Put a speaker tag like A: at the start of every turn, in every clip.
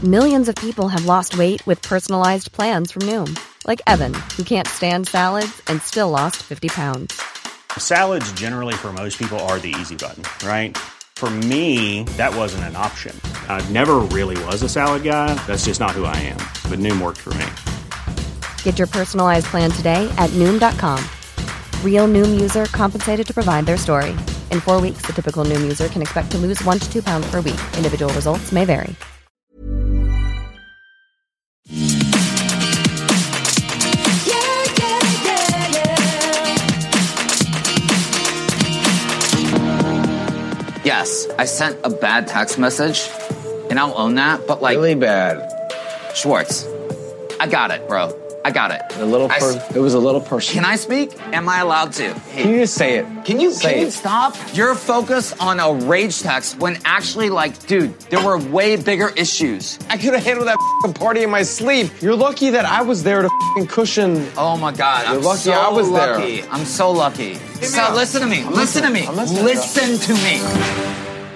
A: Millions of people have lost weight with personalized plans from Noom. Like Evan, who can't stand salads and still lost 50 pounds.
B: Salads generally for most people are the easy button, right? For me, that wasn't an option. I never really was a salad guy. That's just not who I am. But Noom worked for me.
A: Get your personalized plan today at Noom.com. Real Noom user compensated to provide their story. In 4 weeks, the typical Noom user can expect to lose 1 to 2 pounds per week. Individual results may vary.
C: Yes, I sent a bad text message, and I'll own that, but like...
D: Really bad.
C: Schwartz, I got it, bro. I got it.
D: It was a little personal.
C: Can I speak? Am I allowed to?
D: Can you just say it?
C: Can you stop? You're focused on a rage text when actually, like, dude, there were way bigger issues.
D: I could have handled that party in my sleep. You're lucky that I was there to cushion.
C: Oh my God,
D: You're lucky I was
C: lucky.
D: there.
C: I'm so lucky. So listen to me. Listen to me. Listen to me.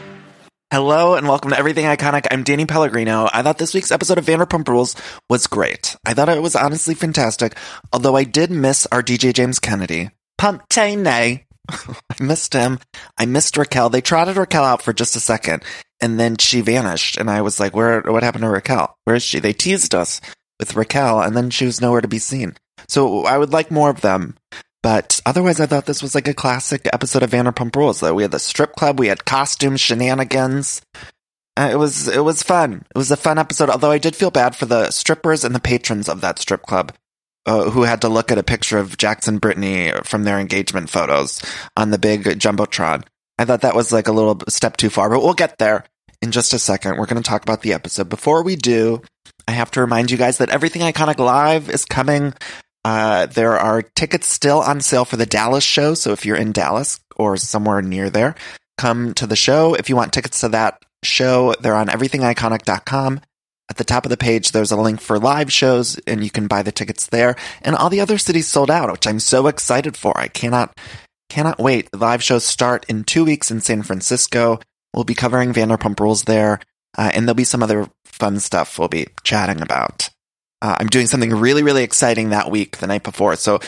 E: Hello and welcome to Everything Iconic. I'm Danny Pellegrino. I thought this week's episode of Vanderpump Rules was great. I thought it was honestly fantastic, although I did miss our DJ James Kennedy. Pumptaine. I missed him. I missed Raquel. They trotted Raquel out for just a second, and then she vanished, and I was like, what happened to Raquel? Where is she? They teased us with Raquel, and then she was nowhere to be seen. So I would like more of them. But otherwise, I thought this was like a classic episode of Vanderpump Rules. We had the strip club, we had costume shenanigans. It was fun. It was a fun episode, although I did feel bad for the strippers and the patrons of that strip club who had to look at a picture of Jackson Brittany from their engagement photos on the big Jumbotron. I thought that was like a little step too far, but we'll get there in just a second. We're going to talk about the episode. Before we do, I have to remind you guys that Everything Iconic Live is coming. There are tickets still on sale for the Dallas show, so if you're in Dallas or somewhere near there, come to the show. If you want tickets to that show, they're on everythingiconic.com. At the top of the page, there's a link for live shows, and you can buy the tickets there. And all the other cities sold out, which I'm so excited for. I cannot wait. The live shows start in 2 weeks in San Francisco. We'll be covering Vanderpump Rules there, and there'll be some other fun stuff we'll be chatting about. I'm doing something really, really exciting that week, the night before. So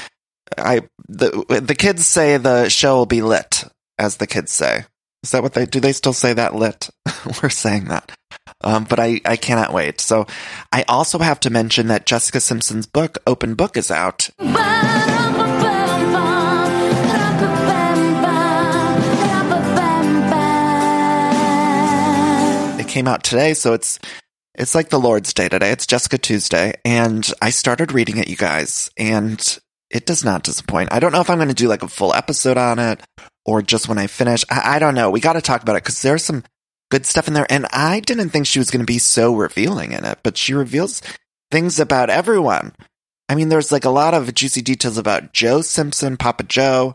E: the kids say the show will be lit, as the kids say. Is that what do they still say that, lit? We're saying that. But I cannot wait. So I also have to mention that Jessica Simpson's book, Open Book, is out. It came out today, so it's like the Lord's Day today. It's Jessica Tuesday, and I started reading it, you guys, and it does not disappoint. I don't know if I'm going to do like a full episode on it or just when I finish. I don't know. We got to talk about it because there's some good stuff in there, and I didn't think she was going to be so revealing in it, but she reveals things about everyone. I mean, there's like a lot of juicy details about Joe Simpson, Papa Joe,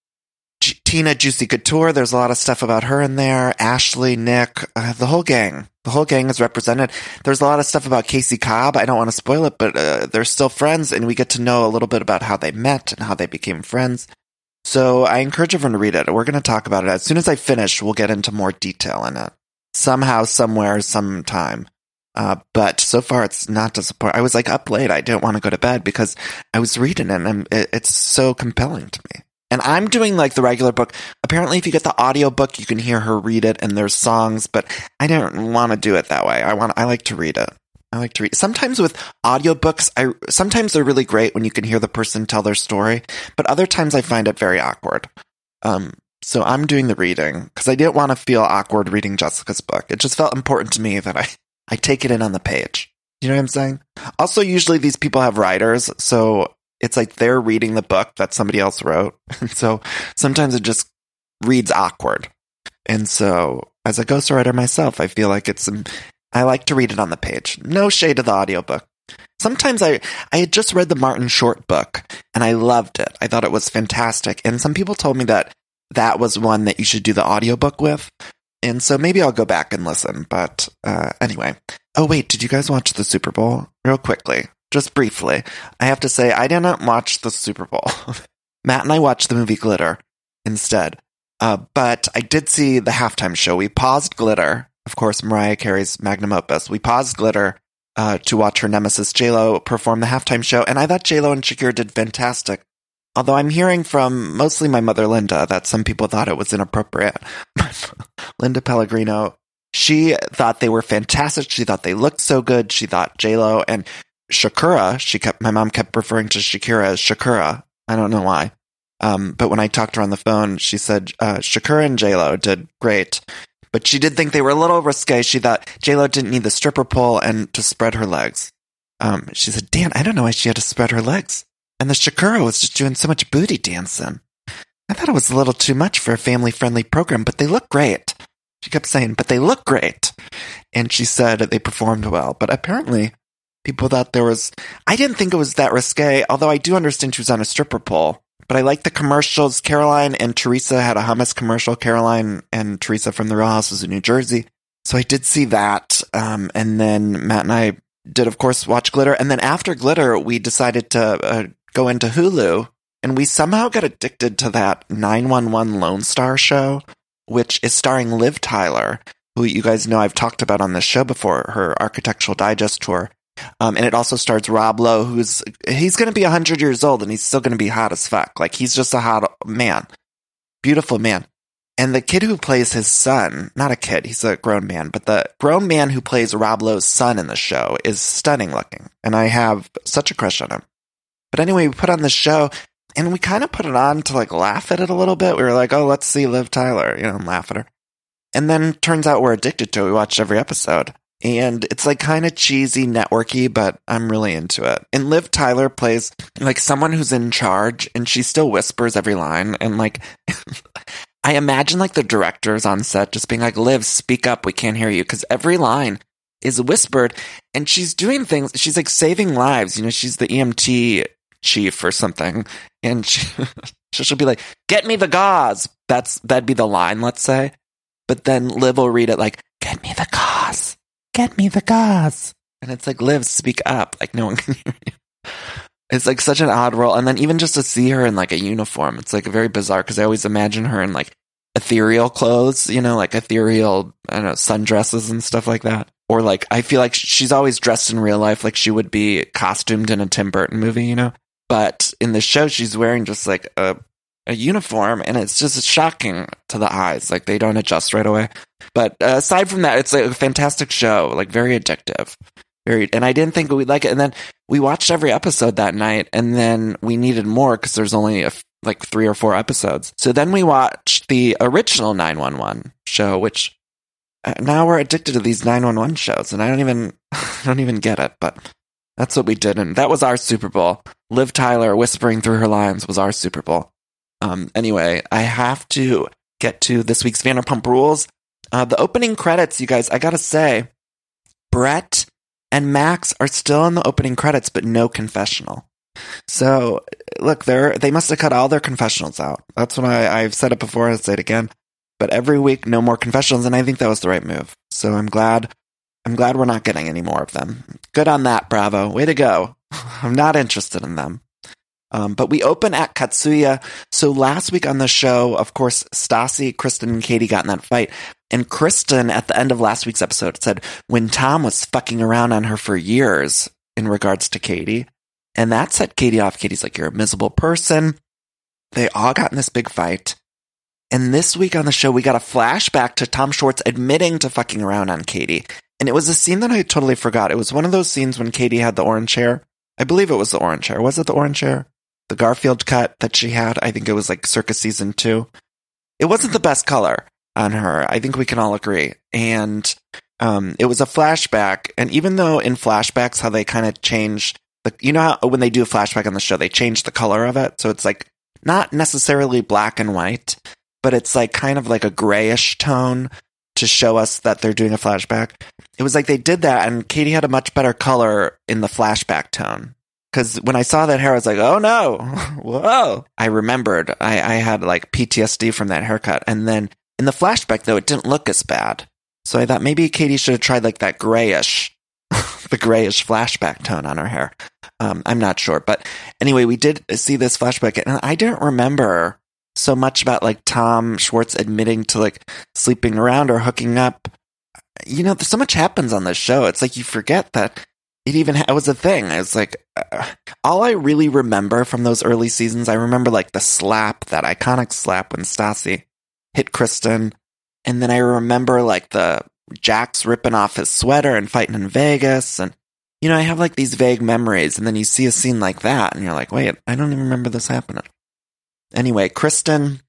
E: Tina Juicy Couture. There's a lot of stuff about her in there. Ashley, Nick, the whole gang. The whole gang is represented. There's a lot of stuff about Casey Cobb. I don't want to spoil it, but they're still friends, and we get to know a little bit about how they met and how they became friends. So I encourage everyone to read it. We're going to talk about it. As soon as I finish, we'll get into more detail in it. Somehow, somewhere, sometime. But so far, it's not disappointing. I was like up late. I didn't want to go to bed because I was reading it, and it's so compelling to me. And I'm doing like the regular book. Apparently, if you get the audio book, you can hear her read it, and there's songs, but I don't want to do it that way. I like to read it. I like to read. Sometimes with audiobooks, sometimes they're really great when you can hear the person tell their story, but other times I find it very awkward. So I'm doing the reading because I didn't want to feel awkward reading Jessica's book. It just felt important to me that I take it in on the page. You know what I'm saying? Also, usually these people have writers, so it's like they're reading the book that somebody else wrote. And so sometimes it just reads awkward. And so as a ghostwriter myself, I feel like I like to read it on the page. No shade to the audiobook. Sometimes I had just read the Martin Short book and I loved it. I thought it was fantastic. And some people told me that was one that you should do the audiobook with. And so maybe I'll go back and listen. But anyway. Oh, wait, did you guys watch the Super Bowl? Real quickly. Just briefly, I have to say, I didn't watch the Super Bowl. Matt and I watched the movie Glitter instead. But I did see the halftime show. We paused Glitter of course, Mariah Carey's magnum opus. We paused Glitter to watch her nemesis J-Lo perform the halftime show, and I thought J-Lo and Shakira did fantastic. Although I'm hearing from mostly my mother Linda that some people thought it was inappropriate. Linda Pellegrino, she thought they were fantastic. She thought they looked so good. She thought J-Lo and Shakira, my mom kept referring to Shakira as Shakira. I don't know why. But when I talked to her on the phone, she said Shakira and J-Lo did great. But she did think they were a little risque. She thought J-Lo didn't need the stripper pole and to spread her legs. She said, Dan, I don't know why she had to spread her legs. And the Shakira was just doing so much booty dancing. I thought it was a little too much for a family-friendly program, but they look great. She kept saying, but they look great. And she said they performed well. But apparently, people thought I didn't think it was that risque, although I do understand she was on a stripper pole. But I like the commercials. Caroline and Teresa had a hummus commercial. Caroline and Teresa from the Real Houses of New Jersey. So I did see that. And then Matt and I did, of course, watch Glitter. And then after Glitter, we decided to go into Hulu. And we somehow got addicted to that 911 Lone Star show, which is starring Liv Tyler, who you guys know I've talked about on this show before, her Architectural Digest tour. And it also stars Rob Lowe, he's going to be 100 years old and he's still going to be hot as fuck. Like, he's just a hot man. Beautiful man. And the kid who plays his son, not a kid, he's a grown man, but the grown man who plays Rob Lowe's son in the show is stunning looking. And I have such a crush on him. But anyway, we put on the show and we kind of put it on to like laugh at it a little bit. We were like, oh, let's see Liv Tyler, and laugh at her. And then turns out we're addicted to it. We watched every episode. And it's like kind of cheesy, networky, but I'm really into it. And Liv Tyler plays like someone who's in charge and she still whispers every line. And like, I imagine like the directors on set just being like, Liv, speak up. We can't hear you. Because every line is whispered and she's doing things. She's like saving lives. She's the EMT chief or something. And she'll be like, get me the gauze. That'd be the line, let's say. But then Liv will read it like, get me the gauze. Get me the gauze. And it's like, Liv, speak up. Like, no one can hear you. It's like such an odd role. And then even just to see her in like a uniform, it's like very bizarre because I always imagine her in like ethereal clothes, like ethereal, I don't know, sundresses and stuff like that. Or like, I feel like she's always dressed in real life like she would be costumed in a Tim Burton movie, But in the show, she's wearing just like a uniform, and it's just shocking to the eyes. Like, they don't adjust right away. But aside from that, it's like a fantastic show, like very addictive. And I didn't think we'd like it. And then we watched every episode that night, and then we needed more because there's only like 3 or 4 episodes. So then we watched the original 911 show, which now we're addicted to these 911 shows, and I don't even get it, but that's what we did. And that was our Super Bowl. Liv Tyler whispering through her lines was our Super Bowl. Anyway, I have to get to this week's Vanderpump Rules. The opening credits, you guys, I gotta say, Brett and Max are still in the opening credits, but no confessional. So, look, they must have cut all their confessionals out. That's what I've said it before, I'll say it again. But every week, no more confessionals, and I think that was the right move. So I'm glad we're not getting any more of them. Good on that, Bravo. Way to go. I'm not interested in them. But we open at Katsuya. So last week on the show, of course, Stassi, Kristen, and Katie got in that fight. And Kristen, at the end of last week's episode, said when Tom was fucking around on her for years in regards to Katie. And that set Katie off. Katie's like, you're a miserable person. They all got in this big fight. And this week on the show, we got a flashback to Tom Schwartz admitting to fucking around on Katie. And it was a scene that I totally forgot. It was one of those scenes when Katie had the orange hair. I believe it was the orange hair. Was it the orange hair? The Garfield cut that she had. I think it was like circa season 2. It wasn't the best color on her. I think we can all agree. And it was a flashback. And even though in flashbacks, how they kind of change, how when they do a flashback on the show, they change the color of it. So it's like not necessarily black and white, but it's like kind of like a grayish tone to show us that they're doing a flashback. It was like they did that, and Katie had a much better color in the flashback tone. Because when I saw that hair, I was like, oh no, whoa. I remembered I had like PTSD from that haircut. And then in the flashback, though, it didn't look as bad. So I thought maybe Katie should have tried like that grayish, the grayish flashback tone on her hair. I'm not sure. But anyway, we did see this flashback, and I didn't remember so much about like Tom Schwartz admitting to like sleeping around or hooking up. so much happens on this show. It's like you forget that it was a thing. It's like, all I really remember from those early seasons, I remember like the slap, that iconic slap when Stassi hit Kristen. And then I remember like the Jax ripping off his sweater and fighting in Vegas. And, I have like these vague memories. And then you see a scene like that and you're like, wait, I don't even remember this happening. Anyway, Kristen,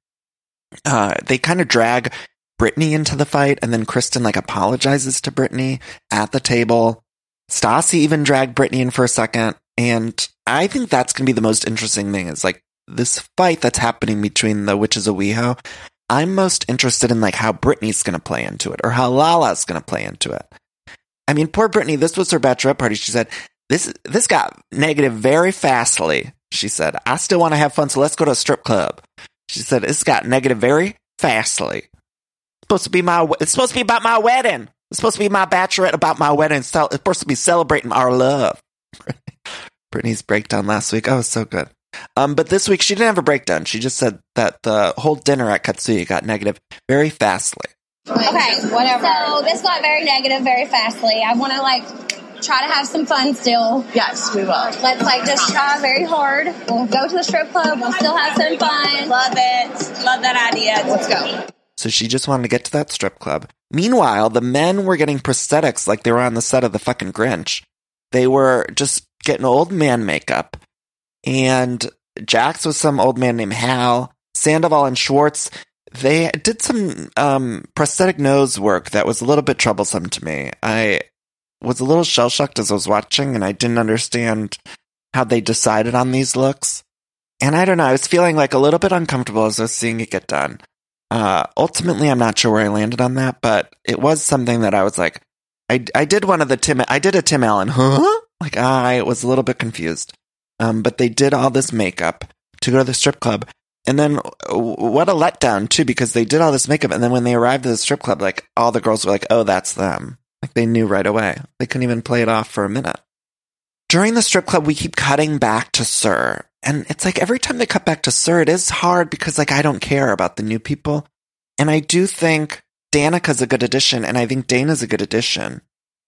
E: they kind of drag Brittany into the fight, and then Kristen like apologizes to Brittany at the table. Stassi even dragged Brittany in for a second, and I think that's going to be the most interesting thing, is like this fight that's happening between the Witches of WeHo. I'm most interested in like how Brittany's going to play into it, or how Lala's going to play into it. I mean, poor Brittany, this was her bachelorette party. She said, this got negative very fastly. She said, I still want to have fun, so let's go to a strip club. She said, this got negative very fastly. It's supposed to be about my wedding. It's supposed to be my bachelorette about my wedding. It's supposed to be celebrating our love. Brittany's breakdown last week. Oh, so good. But this week she didn't have a breakdown. She just said that the whole dinner at Katsuya got negative very fastly.
F: Okay, whatever. So this got very negative very fastly. I want to try to have some fun still.
G: Yes, we will.
F: Let's just try very hard. We'll go to the strip club. We'll still have some fun.
G: Love it. Love that idea. Let's go.
E: So she just wanted to get to that strip club. Meanwhile, the men were getting prosthetics like they were on the set of the fucking Grinch. They were just getting old man makeup. And Jax was some old man named Hal. Sandoval and Schwartz, they did some prosthetic nose work that was a little bit troublesome to me. I was a little shell-shocked as I was watching, and I didn't understand how they decided on these looks. And I don't know, I was feeling like a little bit uncomfortable as I was seeing it get done. Ultimately, I'm not sure where I landed on that, but it was something that I was like, I did a Tim Allen, huh? Like, I was a little bit confused. But they did all this makeup to go to the strip club. And then what a letdown, too, because they did all this makeup. And then when they arrived at the strip club, like, all the girls were like, oh, that's them. Like, they knew right away. They couldn't even play it off for a minute. During the strip club, we keep cutting back to Sir. And it's like every time they cut back to Sir, it is hard because, like, I don't care about the new people. And I do think Danica's a good addition, and I think Dana's a good addition.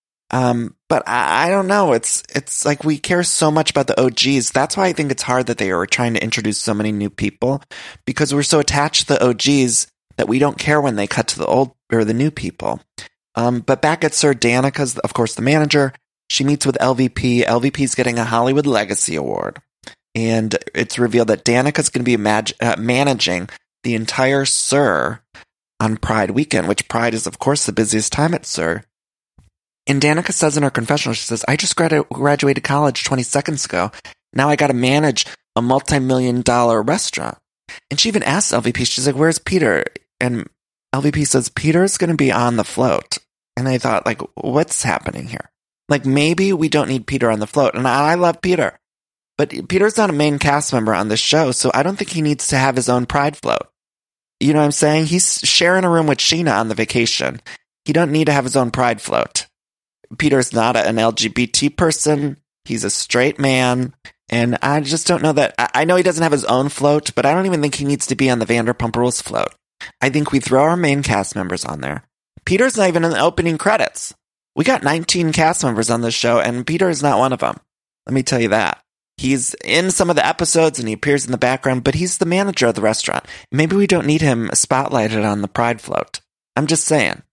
E: But I don't know. It's like we care so much about the OGs. That's why I think it's hard that they are trying to introduce so many new people, because we're so attached to the OGs that we don't care when they cut to the old or the new people. But back at Sir, Danica's, of course, the manager. She meets with LVP. LVP's getting a Hollywood Legacy Award. And it's revealed that Danica's going to be managing the entire Sir on Pride weekend, which Pride is, of course, the busiest time at Sir. And Danica says in her confessional, she says, I just graduated college 20 seconds ago. Now I got to manage a multi-million-dollar restaurant. And she even asks LVP, she's like, where's Peter? And LVP says, Peter's going to be on the float. And I thought, like, what's happening here? Like, maybe we don't need Peter on the float. And I love Peter. But Peter's not a main cast member on this show, so I don't think he needs to have his own Pride float. You know what I'm saying? He's sharing a room with Sheena on the vacation. He don't need to have his own Pride float. Peter's not an LGBT person. He's a straight man. And I just don't know that. I know he doesn't have his own float, but I don't even think he needs to be on the Vanderpump Rules float. I think we throw our main cast members on there. Peter's not even in the opening credits. We got 19 cast members on this show, and Peter is not one of them. Let me tell you that. He's in some of the episodes and he appears in the background, but he's the manager of the restaurant. Maybe we don't need him spotlighted on the Pride float. I'm just saying.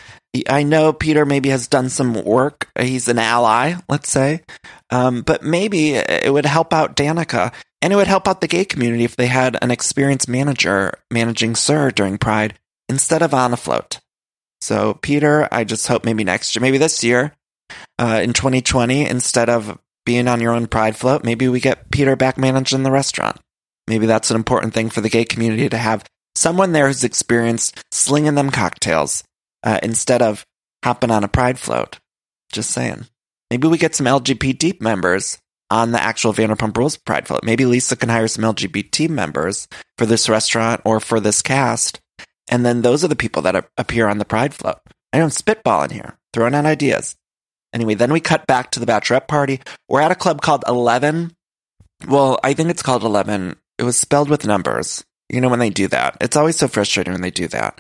E: I know Peter maybe has done some work. He's an ally, let's say. But maybe it would help out Danica, and it would help out the gay community if they had an experienced manager managing Sir during Pride instead of on a float. So Peter, I just hope maybe next year, maybe this year, in 2020, instead of being on your own Pride float, maybe we get Peter back managing the restaurant. Maybe that's an important thing for the gay community, to have someone there who's experienced slinging them cocktails instead of hopping on a Pride float. Just saying. Maybe we get some LGBT members on the actual Vanderpump Rules Pride float. Maybe Lisa can hire some LGBT members for this restaurant or for this cast, and then those are the people that appear on the Pride float. I don't spitball in here. Throwing out ideas. Anyway, then we cut back to the bachelorette party. We're at a club called 11. Well, I think it's called 11. It was spelled with numbers. You know when they do that. It's always so frustrating when they do that.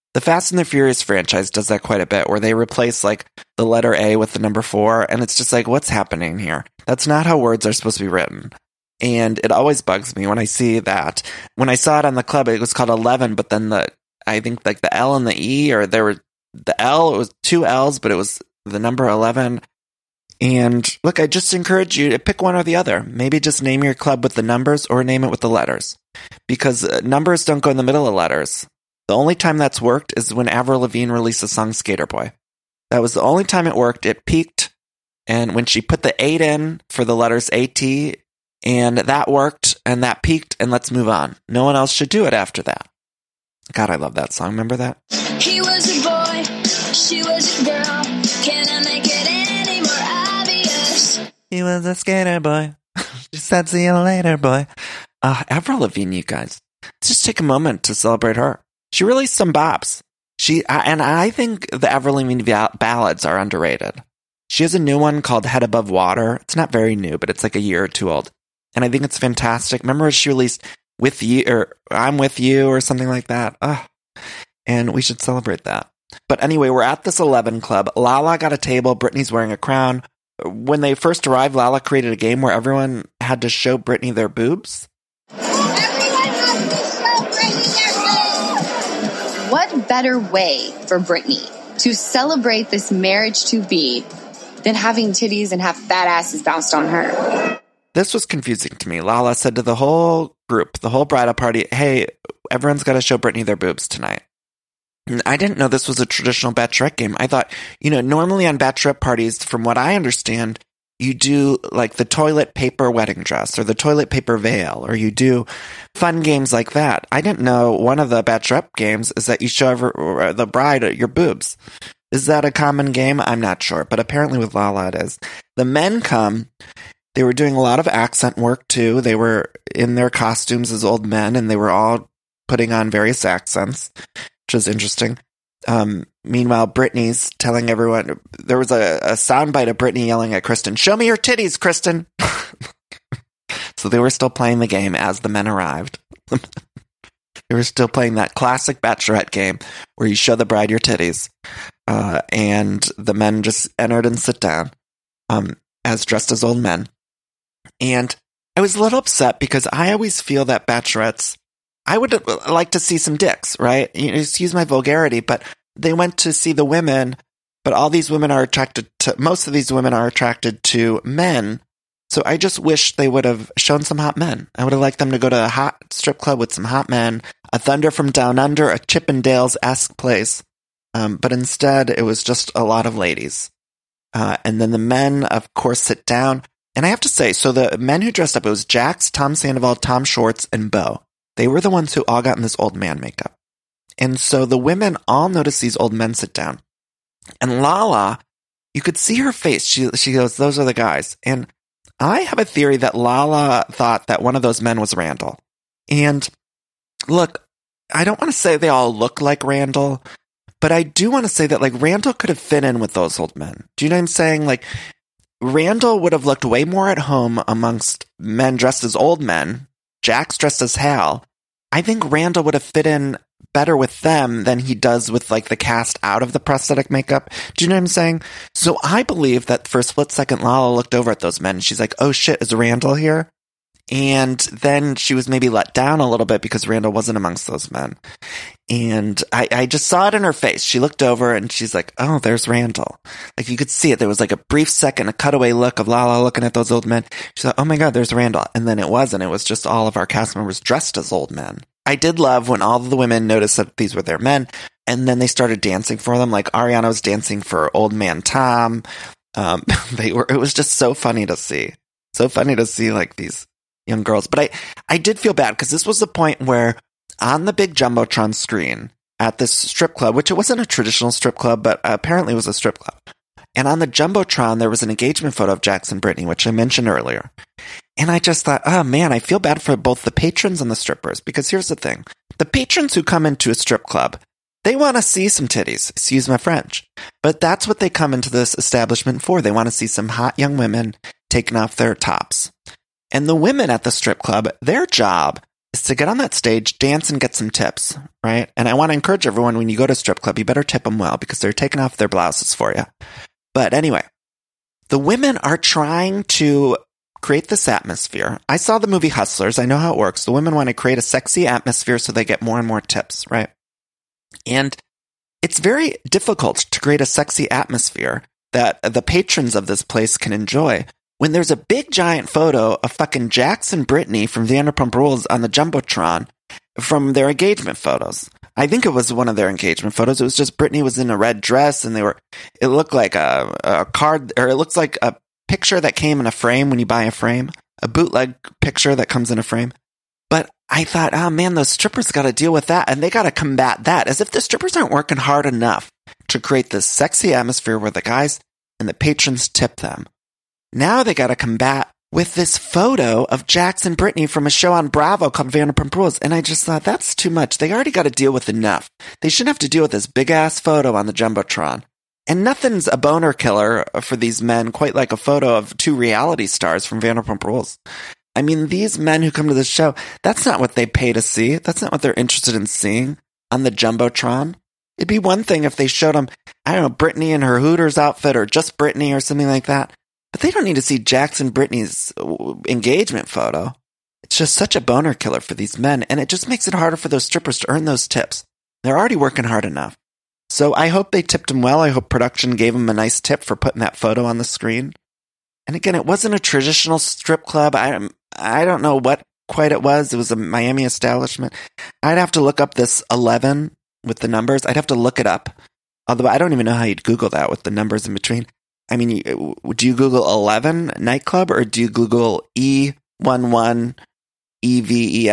E: The Fast and the Furious franchise does that quite a bit, where they replace like the letter A with the number 4, and it's just like, what's happening here? That's not how words are supposed to be written. And it always bugs me when I see that. When I saw it on the club, it was called 11, but then I think like the L and the E, or there were the L, it was 2 L's, but it was the number 11. And look, I just encourage you to pick one or the other. Maybe just name your club with the numbers or name it with the letters, because numbers don't go in the middle of letters. The only time that's worked is when Avril Lavigne released the song Skater Boy. That was the only time it worked. It peaked, and when she put the 8 in for the letters AT, and that worked, and that peaked, and let's move on. No one else should do it after that. God, I love that song. Remember that?
H: He was your boy, she was your girl. Can I make it any more obvious?
E: He was a skater boy. She said, see you later, boy. Avril Lavigne, you guys. Let's just take a moment to celebrate her. She released some bops. And I think the Avril Lavigne ballads are underrated. She has a new one called Head Above Water. It's not very new, but it's like a year or two old. And I think it's fantastic. Remember she released With You, or I'm With You, or something like that? And we should celebrate that. But anyway, we're at this 11 club. Lala got a table. Britney's wearing a crown. When they first arrived, Lala created a game where everyone had to show Britney their boobs.
I: What better way for Britney to celebrate this marriage to be than having titties and have fat asses bounced on her?
E: This was confusing to me. Lala said to the whole group, the whole bridal party, hey, everyone's got to show Britney their boobs tonight. And I didn't know this was a traditional bachelorette game. I thought, normally on bachelorette parties, from what I understand, you do like the toilet paper wedding dress or the toilet paper veil, or you do fun games like that. I didn't know one of the bachelorette games is that you show the bride your boobs. Is that a common game? I'm not sure, but apparently with Lala it is. The men come. They were doing a lot of accent work too. They were in their costumes as old men, and they were all putting on various accents, which was interesting. Meanwhile, Britney's telling everyone, there was a soundbite of Britney yelling at Kristen, show me your titties, Kristen. So they were still playing the game as the men arrived. They were still playing that classic bachelorette game where you show the bride your titties. And the men just entered and sit down, as dressed as old men. And I was a little upset because I always feel that bachelorettes, I would like to see some dicks, right? Excuse my vulgarity, but they went to see the women, but all these women are most of these women are attracted to men. So I just wish they would have shown some hot men. I would have liked them to go to a hot strip club with some hot men, a Thunder from Down Under, a Chippendales-esque place. But instead, it was just a lot of ladies. And then the men, of course, sit down. And I have to say, so the men who dressed up, it was Jax, Tom Sandoval, Tom Schwartz, and Bo. They were the ones who all got in this old man makeup. And so the women all noticed these old men sit down. And Lala, you could see her face. She goes, those are the guys. And I have a theory that Lala thought that one of those men was Randall. And look, I don't want to say they all look like Randall, but I do want to say that like Randall could have fit in with those old men. Do you know what I'm saying? Like Randall would have looked way more at home amongst men dressed as old men. Jax dressed as Hal. I think Randall would have fit in better with them than he does with like the cast out of the prosthetic makeup. Do you know what I'm saying? So I believe that for a split second, Lala looked over at those men and she's like, oh shit, is Randall here? And then she was maybe let down a little bit because Randall wasn't amongst those men. And I just saw it in her face. She looked over and she's like, oh, there's Randall. Like you could see it. There was like a brief second, a cutaway look of Lala looking at those old men. She's like, oh my God, there's Randall. And then it wasn't. It was just all of our cast members dressed as old men. I did love when all of the women noticed that these were their men. And then they started dancing for them. Like Ariana was dancing for old man Tom. It was just so funny to see. So funny to see like these young girls. But I did feel bad because this was the point where on the big Jumbotron screen at this strip club, which it wasn't a traditional strip club, but apparently it was a strip club. And on the Jumbotron, there was an engagement photo of Jax and Britney, which I mentioned earlier. And I just thought, oh man, I feel bad for both the patrons and the strippers. Because here's the thing. The patrons who come into a strip club, they want to see some titties. Excuse my French. But that's what they come into this establishment for. They want to see some hot young women taking off their tops. And the women at the strip club, their job is to get on that stage, dance, and get some tips, right? And I want to encourage everyone, when you go to a strip club, you better tip them well because they're taking off their blouses for you. But anyway, the women are trying to create this atmosphere. I saw the movie Hustlers. I know how it works. The women want to create a sexy atmosphere so they get more and more tips, right? And it's very difficult to create a sexy atmosphere that the patrons of this place can enjoy when there's a big giant photo of fucking Jax and Brittany from Vanderpump Rules on the Jumbotron from their engagement photos. I think it was one of their engagement photos. It was just Brittany was in a red dress and it looked like a card, or it looks like a picture that came in a frame when you buy a frame, a bootleg picture that comes in a frame. But I thought, oh man, those strippers got to deal with that, and they got to combat that, as if the strippers aren't working hard enough to create this sexy atmosphere where the guys and the patrons tip them. Now they got to combat with this photo of Jax and Brittany from a show on Bravo called Vanderpump Rules. And I just thought, that's too much. They already got to deal with enough. They shouldn't have to deal with this big-ass photo on the Jumbotron. And nothing's a boner killer for these men quite like a photo of two reality stars from Vanderpump Rules. I mean, these men who come to this show, that's not what they pay to see. That's not what they're interested in seeing on the Jumbotron. It'd be one thing if they showed them, I don't know, Brittany in her Hooters outfit or just Brittany or something like that. But they don't need to see Jax and Brittany's engagement photo. It's just such a boner killer for these men, and it just makes it harder for those strippers to earn those tips. They're already working hard enough. So I hope they tipped him well. I hope production gave him a nice tip for putting that photo on the screen. And again, it wasn't a traditional strip club. I don't know what quite it was. It was a Miami establishment. I'd have to look up this 11 with the numbers. I'd have to look it up. Although I don't even know how you'd Google that with the numbers in between. I mean, do you Google 11 nightclub or do you Google E11 EVE?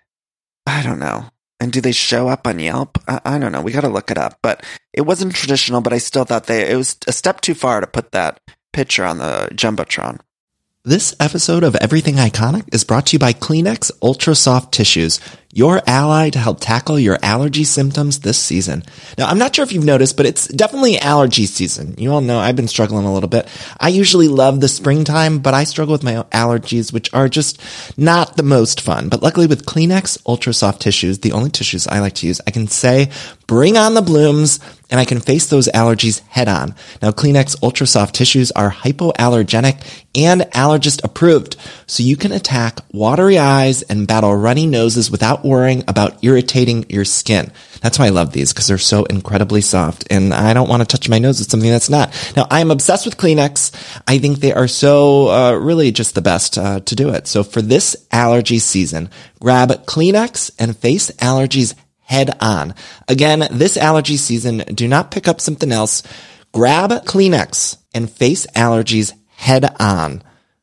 E: I don't know. And do they show up on Yelp? I don't know. We got to look it up. But it wasn't traditional, but I still thought it was a step too far to put that picture on the Jumbotron.
J: This episode of Everything Iconic is brought to you by Kleenex Ultra Soft Tissues, your ally to help tackle your allergy symptoms this season. Now, I'm not sure if you've noticed, but it's definitely allergy season. You all know I've been struggling a little bit. I usually love the springtime, but I struggle with my allergies, which are just not the most fun. But luckily with Kleenex Ultra Soft Tissues, the only tissues I like to use, I can say, bring on the blooms, and I can face those allergies head on. Now, Kleenex Ultra Soft Tissues are hypoallergenic and allergist approved, so you can attack watery eyes and battle runny noses without worrying about irritating your skin. That's why I love these, because they're so incredibly soft, and I don't want to touch my nose with something that's not. Now, I am obsessed with Kleenex. I think they are so really just the best to do it. So for this allergy season, grab Kleenex and face allergies head on. Again, this allergy season, do not pick up something else. Grab Kleenex and face allergies head on.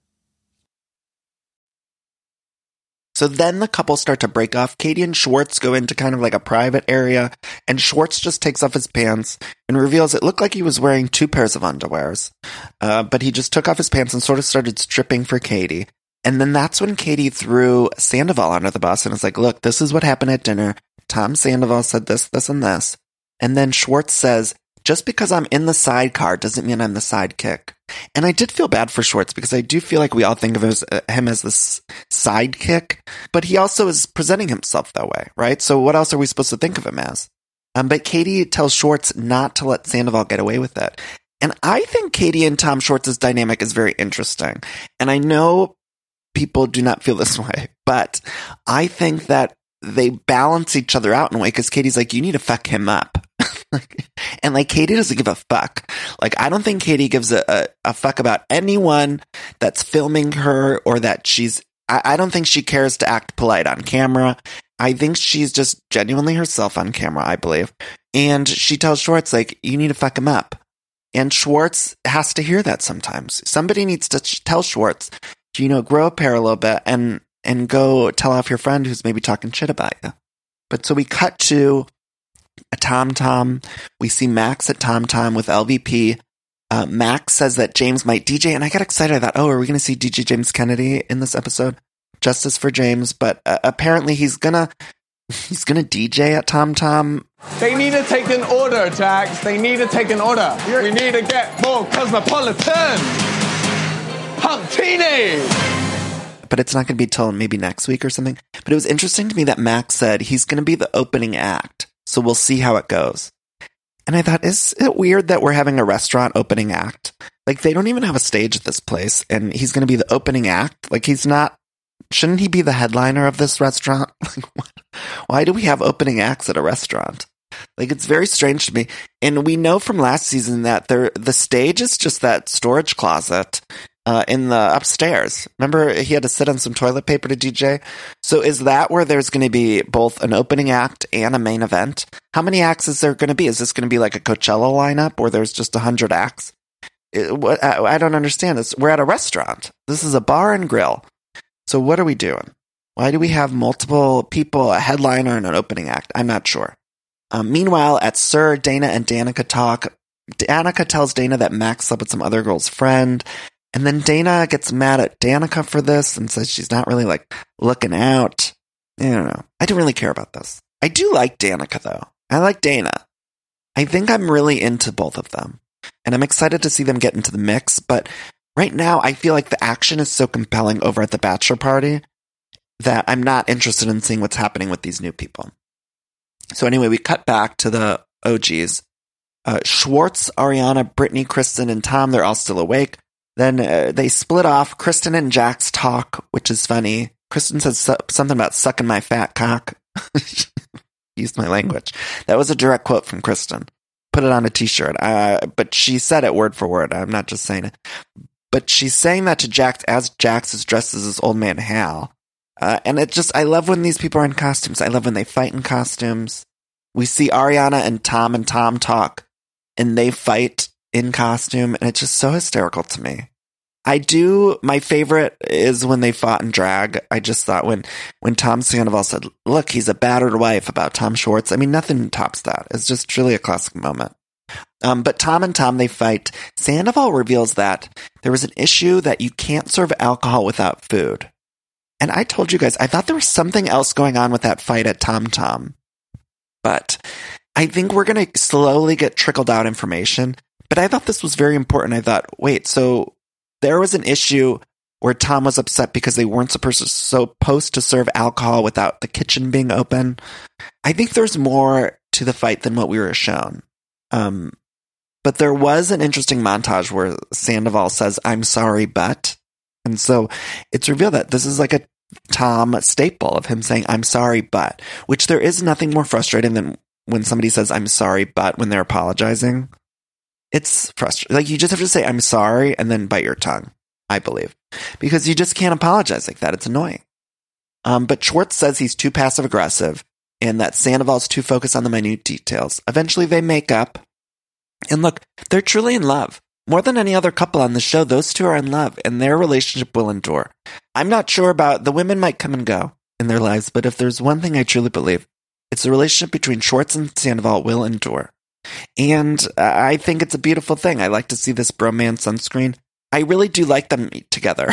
E: So then the couple start to break off. Katie and Schwartz go into kind of like a private area, and Schwartz just takes off his pants and reveals it looked like he was wearing 2 pairs of underwears. But he just took off his pants and sort of started stripping for Katie. And then that's when Katie threw Sandoval under the bus and was like, look, this is what happened at dinner. Tom Sandoval said this, this, and this. And then Schwartz says, just because I'm in the sidecar doesn't mean I'm the sidekick. And I did feel bad for Schwartz because I do feel like we all think of him as this sidekick, but he also is presenting himself that way, right? So what else are we supposed to think of him as? But Katie tells Schwartz not to let Sandoval get away with it. And I think Katie and Tom Schwartz's dynamic is very interesting. And I know people do not feel this way, but I think that they balance each other out in a way, because Katie's like, you need to fuck him up. And like, Katie doesn't give a fuck. Like, I don't think Katie gives a fuck about anyone that's filming her, or that I don't think she cares to act polite on camera. I think she's just genuinely herself on camera, I believe. And she tells Schwartz, like, you need to fuck him up. And Schwartz has to hear that sometimes. Somebody needs to tell Schwartz, grow a pair a little bit and go tell off your friend who's maybe talking shit about you. But so we cut to a Tom. We see Max at Tom with LVP. Max says that James might DJ, and I got excited. I thought, are we going to see DJ James Kennedy in this episode? Justice for James. But apparently he's gonna DJ at Tom.
D: They need to take an order, Jax. They need to take an order. We need to get more cosmopolitan. Hump teeny.
E: but it's not going to be till maybe next week or something. But it was interesting to me that Max said he's going to be the opening act. So we'll see how it goes. And I thought, is it weird that we're having a restaurant opening act? Like, they don't even have a stage at this place, and he's going to be the opening act? Like, he's not, shouldn't he be the headliner of this restaurant? Like, why do we have opening acts at a restaurant? Like, it's very strange to me. And we know from last season that the stage is just that storage closet in the upstairs. Remember, he had to sit on some toilet paper to DJ? So is that where there's going to be both an opening act and a main event? How many acts is there going to be? Is this going to be like a Coachella lineup where there's just 100 acts? I don't understand this. We're at a restaurant. This is a bar and grill. So what are we doing? Why do we have multiple people, a headliner and an opening act? I'm not sure. Meanwhile, at SUR, Dana and Danica talk. Danica tells Dana that Max slept with some other girl's friend. And then Dana gets mad at Danica for this and says she's not really, like, looking out. I don't know. I don't really care about this. I do like Danica, though. I like Dana. I think I'm really into both of them. And I'm excited to see them get into the mix. But right now, I feel like the action is so compelling over at the bachelor party that I'm not interested in seeing what's happening with these new people. So anyway, we cut back to the OGs. Schwartz, Ariana, Brittany, Kristen, and Tom, they're all still awake. Then they split off. Kristen and Jax talk, which is funny. Kristen says something about sucking my fat cock. Used my language. That was a direct quote from Kristen. Put it on a t-shirt. But she said it word for word. I'm not just saying it. But she's saying that to Jax as Jax is dressed as this old man Hal. And I love when these people are in costumes. I love when they fight in costumes. We see Ariana and Tom talk, and they fight in costume, and it's just so hysterical to me. My favorite is when they fought in drag. I just thought when Tom Sandoval said, look, he's a battered wife about Tom Schwartz. I mean, nothing tops that. It's just truly a classic moment. But Tom and Tom, they fight. Sandoval reveals that there was an issue that you can't serve alcohol without food. And I told you guys, I thought there was something else going on with that fight at Tom Tom. But I think we're going to slowly get trickled out information. But I thought this was very important. I thought, wait, so there was an issue where Tom was upset because they weren't supposed to serve alcohol without the kitchen being open. I think there's more to the fight than what we were shown. But there was an interesting montage where Sandoval says, I'm sorry, but. And so it's revealed that this is like a Tom staple of him saying, I'm sorry, but. Which there is nothing more frustrating than when somebody says, I'm sorry, but when they're apologizing. It's frustrating. Like, you just have to say, I'm sorry, and then bite your tongue, I believe. Because you just can't apologize like that. It's annoying. But Schwartz says he's too passive-aggressive and that Sandoval's too focused on the minute details. Eventually, they make up. And look, they're truly in love. More than any other couple on the show, those two are in love, and their relationship will endure. I'm not sure about the women might come and go in their lives, but if there's one thing I truly believe, it's the relationship between Schwartz and Sandoval will endure. And I think it's a beautiful thing. I like to see this bromance on screen. I really do like them together.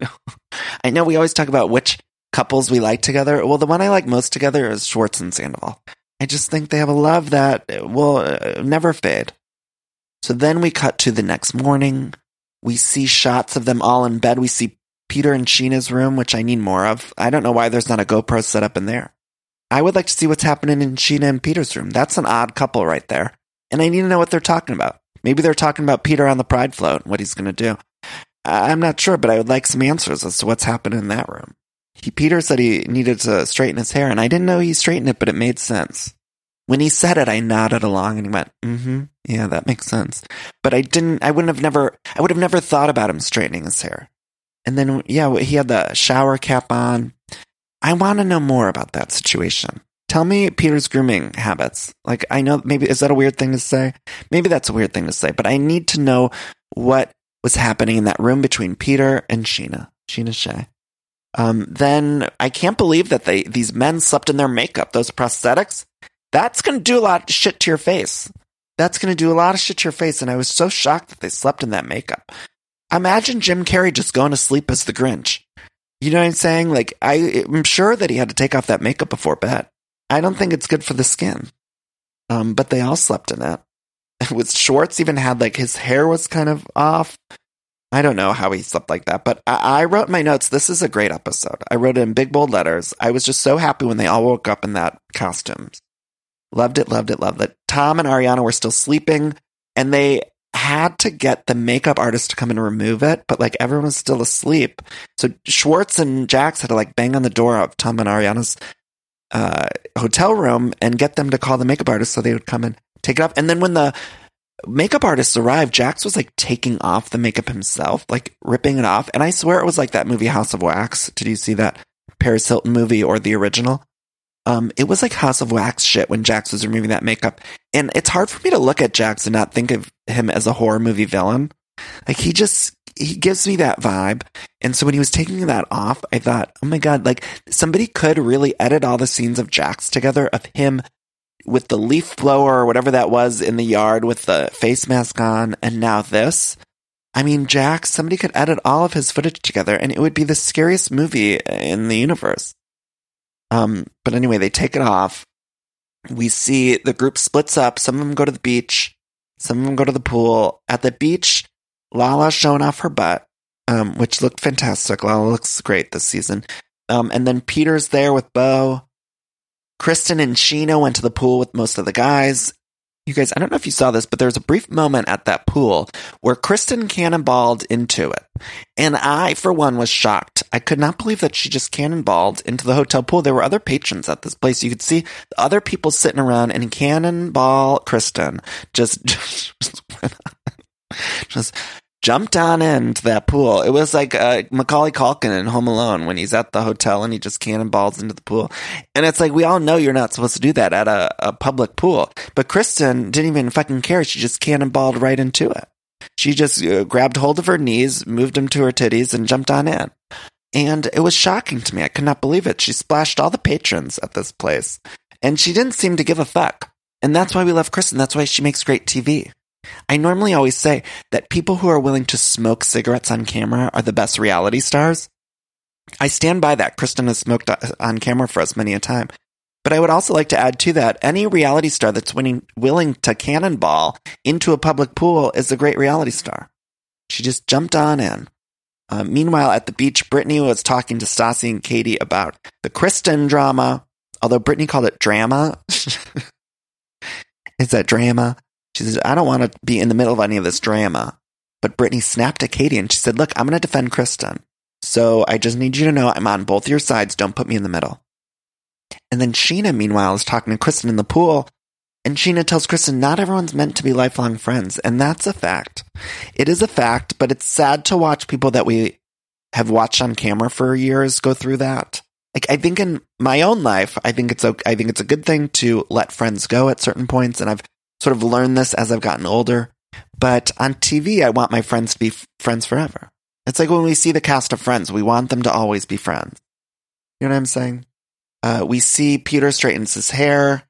E: I know we always talk about which couples we like together. Well, the one I like most together is Schwartz and Sandoval. I just think they have a love that will never fade. So then we cut to the next morning. We see shots of them all in bed. We see Peter and Sheena's room, which I need more of. I don't know why there's not a GoPro set up in there. I would like to see what's happening in Sheena and Peter's room. That's an odd couple right there. And I need to know what they're talking about. Maybe they're talking about Peter on the Pride float and what he's going to do. I'm not sure, but I would like some answers as to what's happening in that room. Peter said he needed to straighten his hair, and I didn't know he straightened it, but it made sense. When he said it, I nodded along, and he went, yeah, that makes sense. But I would have never thought about him straightening his hair. And then, yeah, he had the shower cap on. I want to know more about that situation. Tell me Peter's grooming habits. Like, I know, maybe, is that a weird thing to say? Maybe that's a weird thing to say, but I need to know what was happening in that room between Peter and Sheena Shea. Then I can't believe that these men slept in their makeup. Those prosthetics, that's going to do a lot of shit to your face. That's going to do a lot of shit to your face. And I was so shocked that they slept in that makeup. Imagine Jim Carrey just going to sleep as the Grinch. You know what I'm saying? Like, I'm sure that he had to take off that makeup before bed. I don't think it's good for the skin. But they all slept in it. With Schwartz even had, like, his hair was kind of off. I don't know how he slept like that, but I wrote in my notes, this is a great episode. I wrote it in big, bold letters. I was just so happy when they all woke up in that costumes. Loved it, loved it, loved it. Tom and Ariana were still sleeping, and they had to get the makeup artist to come and remove it, but like everyone was still asleep. So Schwartz and Jax had to like bang on the door of Tom and Ariana's hotel room and get them to call the makeup artist so they would come and take it off. And then when the makeup artists arrived, Jax was like taking off the makeup himself, like ripping it off. And I swear it was like that movie House of Wax. Did you see that Paris Hilton movie or the original? It was like House of Wax shit when Jax was removing that makeup. And it's hard for me to look at Jax and not think of him as a horror movie villain. Like he gives me that vibe. And so when he was taking that off, I thought, oh my God, like somebody could really edit all the scenes of Jax together of him with the leaf blower or whatever that was in the yard with the face mask on. And now this, I mean, Jax, somebody could edit all of his footage together and it would be the scariest movie in the universe. But anyway, they take it off. We see the group splits up. Some of them go to the beach. Some of them go to the pool. At the beach, Lala's showing off her butt, which looked fantastic. Lala looks great this season. And then Peter's there with Beau. Kristen and Sheena went to the pool with most of the guys. You guys, I don't know if you saw this, but there was a brief moment at that pool where Kristen cannonballed into it. And I, for one, was shocked. I could not believe that she just cannonballed into the hotel pool. There were other patrons at this place. You could see the other people sitting around and cannonball Kristen just jumped on into that pool. It was like Macaulay Culkin in Home Alone when he's at the hotel and he just cannonballs into the pool. And it's like, we all know you're not supposed to do that at a public pool. But Kristen didn't even fucking care. She just cannonballed right into it. She just grabbed hold of her knees, moved them to her titties, and jumped on in. And it was shocking to me. I could not believe it. She splashed all the patrons at this place. And she didn't seem to give a fuck. And that's why we love Kristen. That's why she makes great TV. I normally always say that people who are willing to smoke cigarettes on camera are the best reality stars. I stand by that. Kristen has smoked on camera for us many a time. But I would also like to add to that, any reality star that's willing to cannonball into a public pool is a great reality star. She just jumped on in. Meanwhile, at the beach, Brittany was talking to Stassi and Katie about the Kristen drama, although Brittany called it drama. Is that drama? She said, I don't want to be in the middle of any of this drama. But Brittany snapped at Katie and she said, look, I'm going to defend Kristen. So I just need you to know I'm on both your sides. Don't put me in the middle. And then Sheena, meanwhile, is talking to Kristen in the pool. And Sheena tells Kristen, not everyone's meant to be lifelong friends. And that's a fact. It is a fact, but it's sad to watch people that we have watched on camera for years go through that. Like, I think in my own life, I think it's a good thing to let friends go at certain points. And I've sort of learned this as I've gotten older. But on TV, I want my friends to be friends forever. It's like when we see the cast of Friends, we want them to always be friends. You know what I'm saying? We see Peter straightens his hair.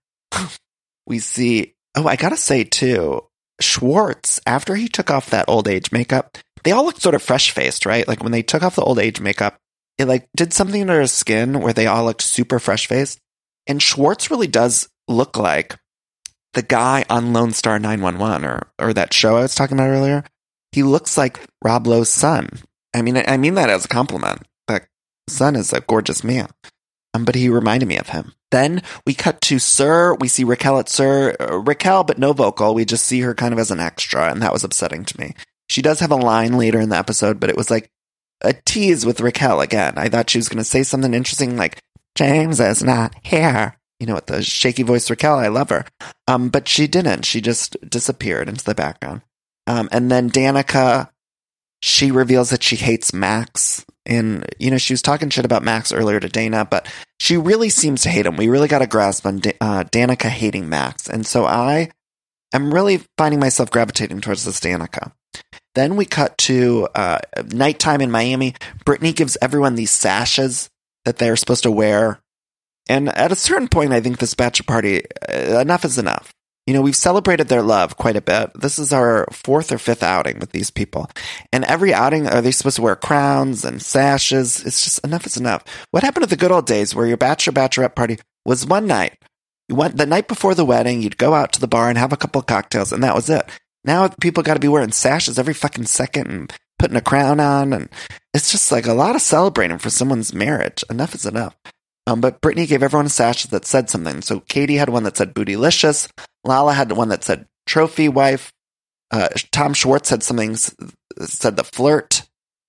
E: We see, I gotta say too, Schwartz, after he took off that old age makeup, they all looked sort of fresh faced, right? Like when they took off the old age makeup, it like did something to their skin where they all looked super fresh faced. And Schwartz really does look like the guy on Lone Star 911 or that show I was talking about earlier. He looks like Rob Lowe's son. I mean that as a compliment. That son is a gorgeous man. But he reminded me of him. Then we cut to Sir. We see Raquel at Sir. Raquel, but no vocal. We just see her kind of as an extra, and that was upsetting to me. She does have a line later in the episode, but it was like a tease with Raquel again. I thought she was going to say something interesting like, James is not here. You know, with the shaky voice Raquel, I love her. But she didn't. She just disappeared into the background. And then Danica, she reveals that she hates Max. And, you know, she was talking shit about Max earlier to Dana, but she really seems to hate him. We really got a grasp on Danica hating Max. And so I am really finding myself gravitating towards this Danica. Then we cut to nighttime in Miami. Brittany gives everyone these sashes that they're supposed to wear. And at a certain point, I think this bachelor party, enough is enough. You know, we've celebrated their love quite a bit. This is our 4th or 5th outing with these people. And every outing, are they supposed to wear crowns and sashes? It's just, enough is enough. What happened to the good old days where your bachelorette party was one night? You went the night before the wedding, you'd go out to the bar and have a couple of cocktails, and that was it. Now people got to be wearing sashes every fucking second and putting a crown on, and it's just like a lot of celebrating for someone's marriage. Enough is enough. But Brittany gave everyone a sash that said something. So Katie had one that said bootylicious. Lala had one that said trophy wife. Tom Schwartz had something said the flirt.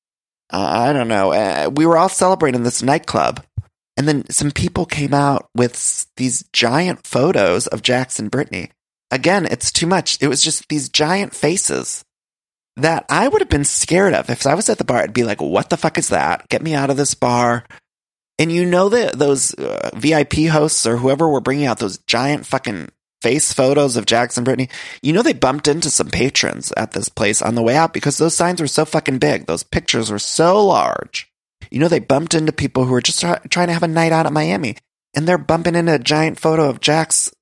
E: I don't know. We were all celebrating this nightclub. And then some people came out with these giant photos of Jax and Brittany. Again, it's too much. It was just these giant faces that I would have been scared of. If I was at the bar, I'd be like, what the fuck is that? Get me out of this bar. And you know that those VIP hosts or whoever were bringing out those giant fucking face photos of Jax and Brittany, you know they bumped into some patrons at this place on the way out because those signs were so fucking big. Those pictures were so large. You know they bumped into people who were just trying to have a night out at Miami. And they're bumping into a giant photo of Jax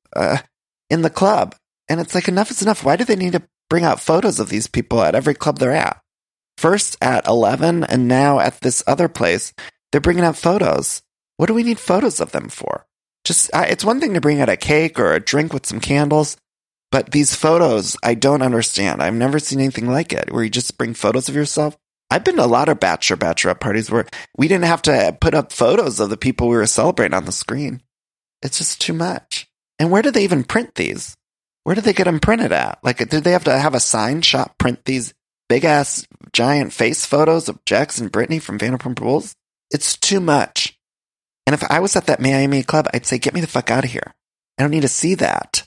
E: in the club. And it's like, enough is enough. Why do they need to bring out photos of these people at every club they're at? First at 11 and now at this other place. They're bringing out photos. What do we need photos of them for? Just, it's one thing to bring out a cake or a drink with some candles, but these photos, I don't understand. I've never seen anything like it, where you just bring photos of yourself. I've been to a lot of bachelorette parties where we didn't have to put up photos of the people we were celebrating on the screen. It's just too much. And where do they even print these? Where do they get them printed at? Like, did they have to have a sign shop print these big-ass giant face photos of Jax and Brittany from Vanderpump Rules? It's too much. And if I was at that Miami club, I'd say, get me the fuck out of here. I don't need to see that.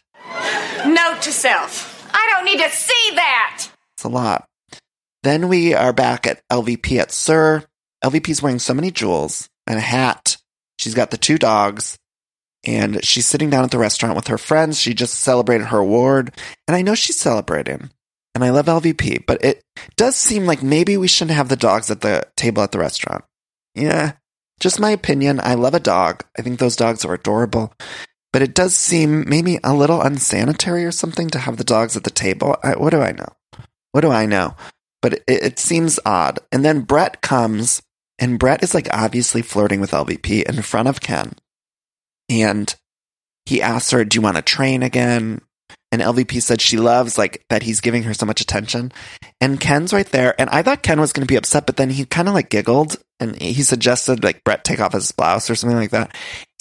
G: Note to self, I don't need to see that.
E: It's a lot. Then we are back at LVP at SUR. LVP's wearing so many jewels and a hat. She's got the 2 dogs. And she's sitting down at the restaurant with her friends. She just celebrated her award. And I know she's celebrating. And I love LVP. But it does seem like maybe we shouldn't have the dogs at the table at the restaurant. Yeah, just my opinion. I love a dog. I think those dogs are adorable. But it does seem maybe a little unsanitary or something to have the dogs at the table. What do I know? What do I know? But it seems odd. And then Brett comes, and Brett is like obviously flirting with LVP in front of Ken. And he asks her, do you want to train again? And LVP said she loves like that he's giving her so much attention. And Ken's right there. And I thought Ken was going to be upset, but then he kind of like giggled and he suggested like Brett take off his blouse or something like that.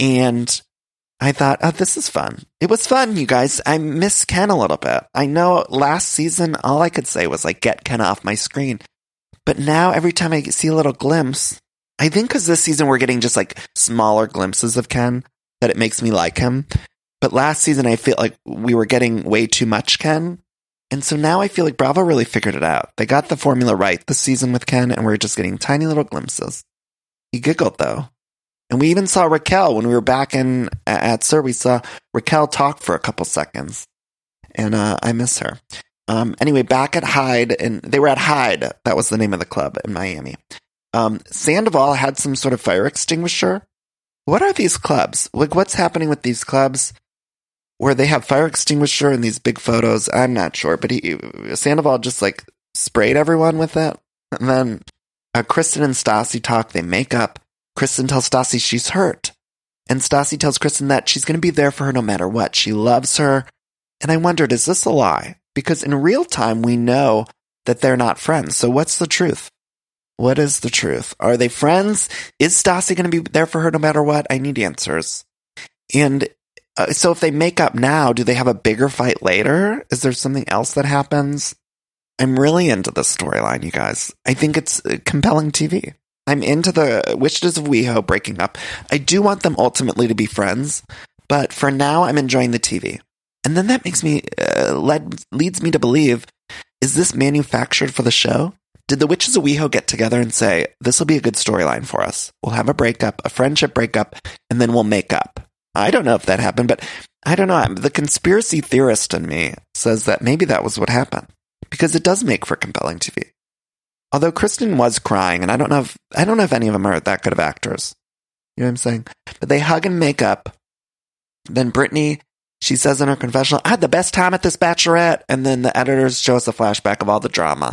E: And I thought, oh, this is fun. It was fun, you guys. I miss Ken a little bit. I know last season, all I could say was like, get Ken off my screen. But now every time I see a little glimpse, I think because this season we're getting just like smaller glimpses of Ken, that it makes me like him. But last season, I feel like we were getting way too much Ken. And so now I feel like Bravo really figured it out. They got the formula right this season with Ken, and we're just getting tiny little glimpses. He giggled, though. And we even saw Raquel when we were back at SUR. We saw Raquel talk for a couple seconds. And I miss her. Anyway, back at Hyde, and they were at Hyde. That was the name of the club in Miami. Sandoval had some sort of fire extinguisher. What are these clubs? Like, what's happening with these clubs where they have fire extinguisher and these big photos? I'm not sure, but Sandoval just like sprayed everyone with it. And then Kristen and Stassi talk. They make up. Kristen tells Stassi she's hurt. And Stassi tells Kristen that she's going to be there for her no matter what. She loves her. And I wondered, is this a lie? Because in real time, we know that they're not friends. So what's the truth? What is the truth? Are they friends? Is Stassi going to be there for her no matter what? I need answers. And so if they make up now, do they have a bigger fight later? Is there something else that happens? I'm really into this storyline, you guys. I think it's compelling TV. I'm into the Witches of WeHo breaking up. I do want them ultimately to be friends, but for now, I'm enjoying the TV. And then that makes me leads me to believe, is this manufactured for the show? Did the Witches of WeHo get together and say, this will be a good storyline for us? We'll have a breakup, a friendship breakup, and then we'll make up. I don't know if that happened, but I don't know. The conspiracy theorist in me says that maybe that was what happened, because it does make for compelling TV. Although Kristen was crying, and I don't know if any of them are that good of actors. You know what I'm saying? But they hug and make up. Then Brittany, she says in her confessional, I had the best time at this bachelorette. And then the editors show us a flashback of all the drama.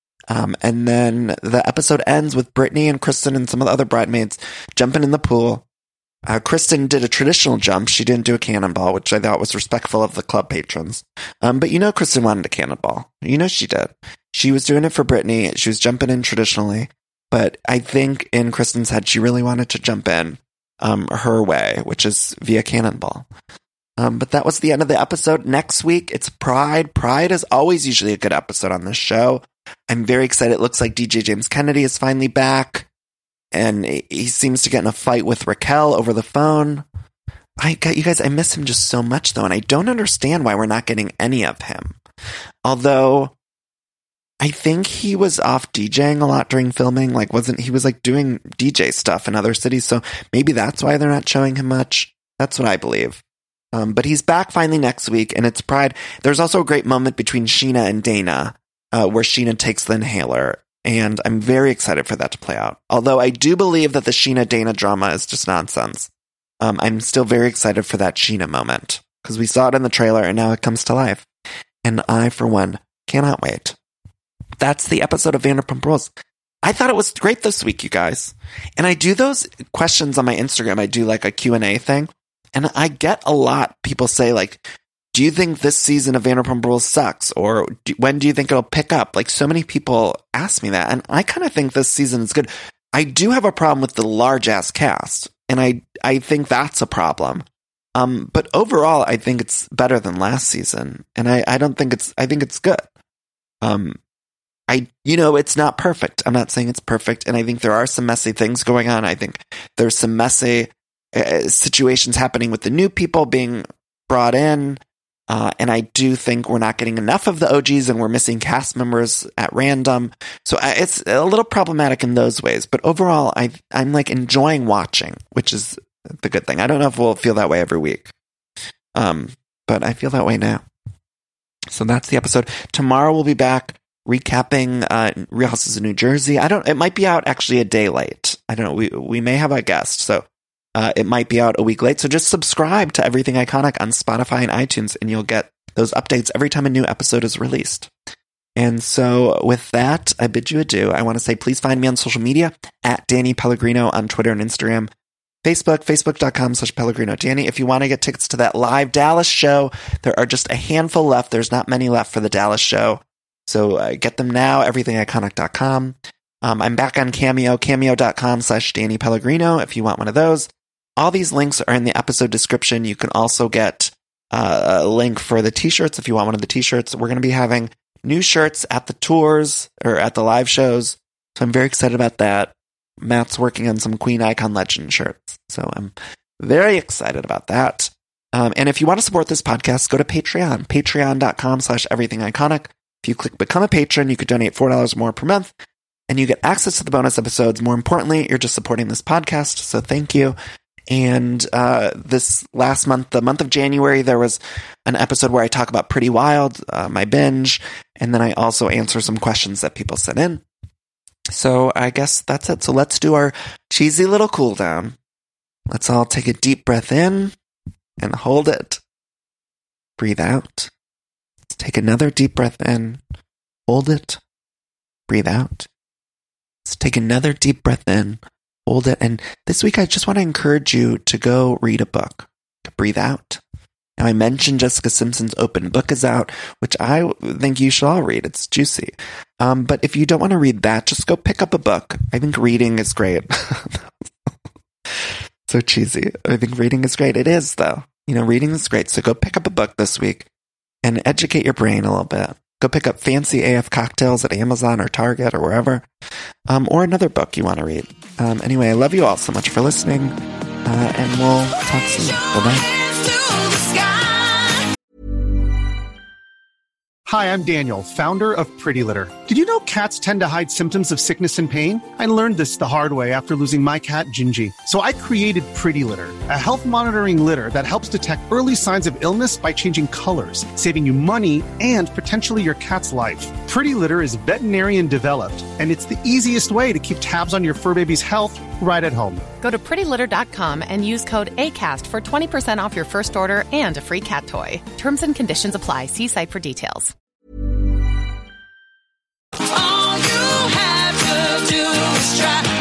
E: And then the episode ends with Brittany and Kristen and some of the other bridesmaids jumping in the pool. Kristen did a traditional jump. She didn't do a cannonball, which I thought was respectful of the club patrons. But you know Kristen wanted a cannonball. You know she did. She was doing it for Brittany. She was jumping in traditionally. But I think in Kristen's head, she really wanted to jump in her way, which is via Cannonball. But that was the end of the episode. Next week, it's Pride. Pride is always usually a good episode on this show. I'm very excited. It looks like DJ James Kennedy is finally back. And he seems to get in a fight with Raquel over the phone. You guys, I miss him just so much, though. And I don't understand why we're not getting any of him. Although, I think he was off DJing a lot during filming. He was doing DJ stuff in other cities. So maybe that's why they're not showing him much. That's what I believe. But he's back finally next week, and it's Pride. There's also a great moment between Sheena and Dana, where Sheena takes the inhaler, and I'm very excited for that to play out. Although I do believe that the Sheena-Dana drama is just nonsense. I'm still very excited for that Sheena moment, because we saw it in the trailer, and now it comes to life. And I, for one, cannot wait. That's the episode of Vanderpump Rules. I thought it was great this week, you guys. And I do those questions on my Instagram. I do a Q&A thing. And I get a lot. People say, do you think this season of Vanderpump Rules sucks? Or when do you think it'll pick up? So many people ask me that. And I kind of think this season is good. I do have a problem with the large-ass cast. And I think that's a problem. But overall, I think it's better than last season. And I think it's good. It's not perfect. I'm not saying it's perfect. And I think there are some messy things going on. I think there's some messy situations happening with the new people being brought in. And I do think we're not getting enough of the OGs and we're missing cast members at random. So it's a little problematic in those ways. But overall, I'm enjoying watching, which is the good thing. I don't know if we'll feel that way every week. But I feel that way now. So that's the episode. Tomorrow we'll be back recapping Real Houses of New Jersey. It might be out actually a day late. I don't know. We may have a guest. So it might be out a week late. So just subscribe to Everything Iconic on Spotify and iTunes, and you'll get those updates every time a new episode is released. And so with that, I bid you adieu. I want to say please find me on social media at Danny Pellegrino on Twitter and Instagram. Facebook.com/Pellegrino Danny. If you want to get tickets to that live Dallas show, there are just a handful left. There's not many left for the Dallas show. So get them now, everythingiconic.com. I'm back on Cameo, cameo.com/Danny Pellegrino if you want one of those. All these links are in the episode description. You can also get a link for the t-shirts if you want one of the t-shirts. We're going to be having new shirts at the tours or at the live shows. So I'm very excited about that. Matt's working on some Queen Icon Legend shirts. So I'm very excited about that. And if you want to support this podcast, go to Patreon, patreon.com/everythingiconic. If you click Become a Patron, you could donate $4 more per month, and you get access to the bonus episodes. More importantly, you're just supporting this podcast, so thank you. And this last month, the month of January, there was an episode where I talk about Pretty Wild, my binge, and then I also answer some questions that people sent in. So I guess that's it. So let's do our cheesy little cool down. Let's all take a deep breath in and hold it. Breathe out. Let's take another deep breath in. Hold it. Breathe out. Let's take another deep breath in. Hold it. And this week, I just want to encourage you to go read a book. Breathe out. Now, I mentioned Jessica Simpson's Open Book is out, which I think you should all read. It's juicy. But if you don't want to read that, just go pick up a book. I think reading is great. So cheesy. I think reading is great. It is, though. Reading is great. So go pick up a book this week and educate your brain a little bit. Go pick up Fancy AF Cocktails at Amazon or Target or wherever. Or another book you want to read. Anyway, I love you all so much for listening. And we'll talk soon. Bye-bye.
K: Hi, I'm Daniel, founder of Pretty Litter. Did you know cats tend to hide symptoms of sickness and pain? I learned this the hard way after losing my cat, Gingy. So I created Pretty Litter, a health monitoring litter that helps detect early signs of illness by changing colors, saving you money and potentially your cat's life. Pretty Litter is veterinarian developed, and it's the easiest way to keep tabs on your fur baby's health right at home.
L: Go to prettylitter.com and use code ACAST for 20% off your first order and a free cat toy. Terms and conditions apply. See site for details.
H: All you have to do is try.